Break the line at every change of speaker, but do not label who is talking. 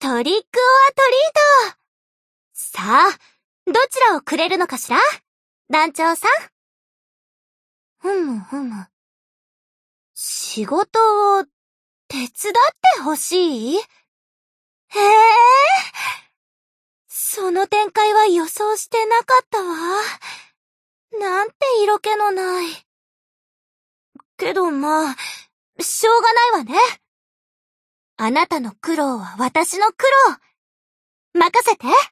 トリックオアトリート。さあ、どちらをくれるのかしら？団長さん。仕事を手伝ってほしい？へえ。その展開は予想してなかったわ。なんて色気のない。けどまあ、しょうがないわね。あなたの苦労は私の苦労。任せて。